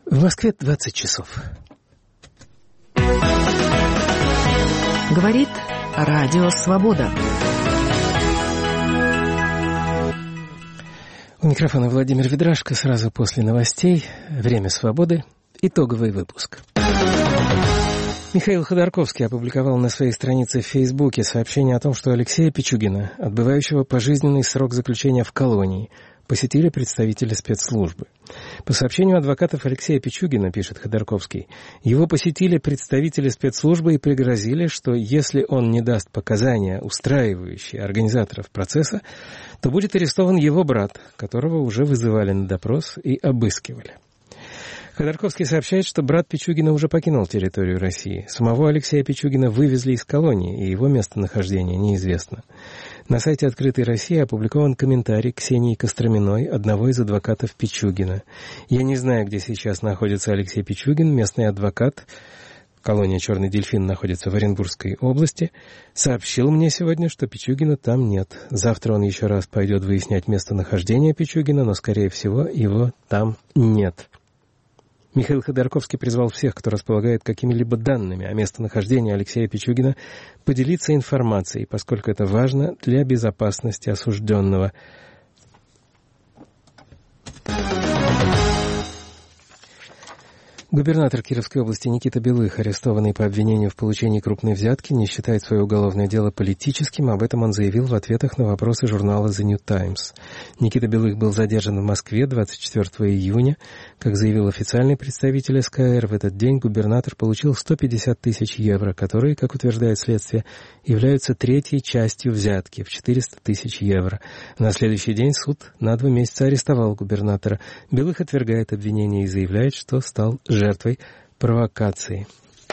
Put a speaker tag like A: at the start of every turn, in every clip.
A: В Москве 20 часов.
B: Говорит Радио Свобода.
A: У микрофона Владимир Ведрашко. Сразу после новостей «Время свободы». Итоговый выпуск. Михаил Ходорковский опубликовал на своей странице в Фейсбуке сообщение о том, что Алексея Пичугина, отбывающего пожизненный срок заключения в колонии, посетили представители спецслужбы. По сообщению адвокатов Алексея Пичугина, пишет Ходорковский, его посетили представители спецслужбы и пригрозили, что если он не даст показания, устраивающие организаторов процесса, то будет арестован его брат, которого уже вызывали на допрос и обыскивали. Ходорковский сообщает, что брат Пичугина уже покинул территорию России. Самого Алексея Пичугина вывезли из колонии, и его местонахождение неизвестно. На сайте «Открытой России» опубликован комментарий Ксении Костроминой, одного из адвокатов Пичугина. «Я не знаю, где сейчас находится Алексей Пичугин, местный адвокат». Колония «Черный дельфин» находится в Оренбургской области. Сообщил мне сегодня, что Пичугина там нет. Завтра он еще раз пойдет выяснять местонахождение Пичугина, но, скорее всего, его там нет. Михаил Ходорковский призвал всех, кто располагает какими-либо данными о местонахождении Алексея Пичугина, поделиться информацией, поскольку это важно для безопасности осужденного. Губернатор Кировской области Никита Белых, арестованный по обвинению в получении крупной взятки, не считает свое уголовное дело политическим. Об этом он заявил в ответах на вопросы журнала The New Times. Никита Белых был задержан в Москве 24 июня. Как заявил официальный представитель СКР, в этот день губернатор получил 150 тысяч евро, которые, как утверждает следствие, являются третьей частью взятки в 400 тысяч евро. На следующий день суд на 2 месяца арестовал губернатора. Белых отвергает обвинение и заявляет, что стал жертвой провокации.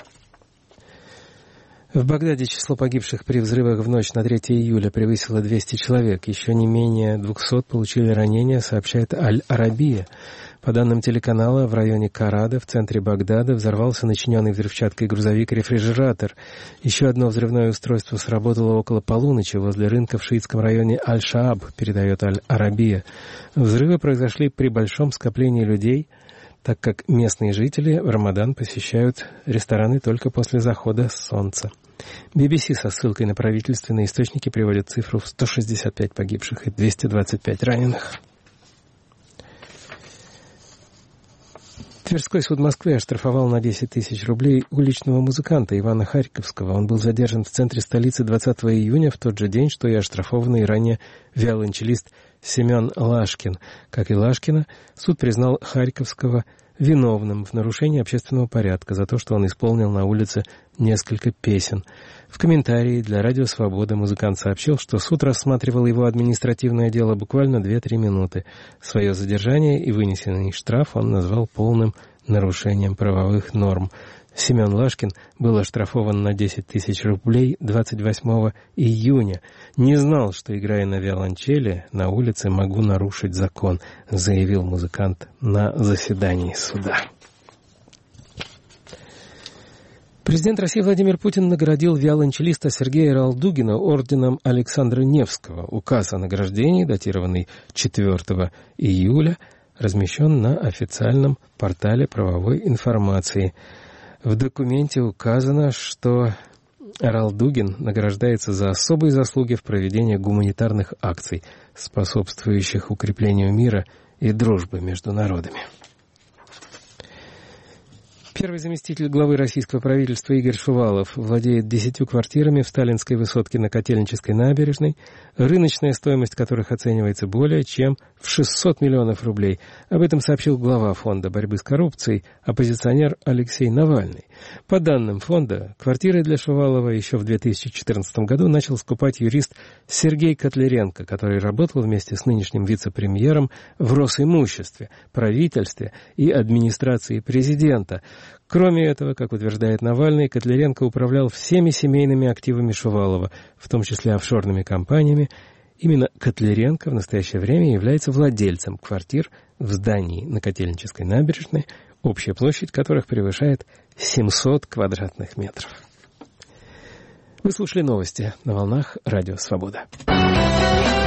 A: В Багдаде число погибших при взрывах в ночь на 3 июля превысило 200 человек. Еще не менее 200 получили ранения, сообщает Аль-Арабия. По данным телеканала, в районе Карада, в центре Багдада, взорвался начиненный взрывчаткой грузовик-рефрижератор. Еще одно взрывное устройство сработало около полуночи возле рынка в шиитском районе Аль-Шааб, передает Аль-Арабия. Взрывы произошли при большом скоплении людей, так как местные жители в Рамадан посещают рестораны только после захода солнца. BBC со ссылкой на правительственные источники приводит цифру в 165 погибших и 225 раненых. Тверской суд Москвы оштрафовал на 10 тысяч рублей уличного музыканта Ивана Харьковского. Он был задержан в центре столицы 20 июня, в тот же день, что и оштрафованный ранее виолончелист Семен Лашкин. Как и Лашкина, суд признал Харьковского виновным в нарушении общественного порядка за то, что он исполнил на улице несколько песен. В комментарии для Радио Свобода музыкант сообщил, что суд рассматривал его административное дело буквально 2-3 минуты. Свое задержание и вынесенный штраф он назвал полным нарушением правовых норм. Семен Лашкин был оштрафован на 10 тысяч рублей 28 июня. «Не знал, что, играя на виолончели, на улице могу нарушить закон», заявил музыкант на заседании суда. Президент России Владимир Путин наградил виолончелиста Сергея Ралдугина орденом Александра Невского. Указ о награждении, датированный 4 июля, размещен на официальном портале правовой информации. В документе указано, что Ралдугин награждается за особые заслуги в проведении гуманитарных акций, способствующих укреплению мира и дружбы между народами. Первый заместитель главы российского правительства Игорь Шувалов владеет 10 квартирами в Сталинской высотке на Котельнической набережной, рыночная стоимость которых оценивается более чем в 600 миллионов рублей. Об этом сообщил глава Фонда борьбы с коррупцией, оппозиционер Алексей Навальный. По данным фонда, квартиры для Шувалова еще в 2014 году начал скупать юрист Сергей Котляренко, который работал вместе с нынешним вице-премьером в Росимуществе, правительстве и администрации президента. Кроме этого, как утверждает Навальный, Котляренко управлял всеми семейными активами Шувалова, в том числе офшорными компаниями. Именно Котляренко в настоящее время является владельцем квартир в здании на Котельнической набережной, общая площадь которых превышает 700 квадратных метров. Вы слушали новости на волнах Радио Свобода.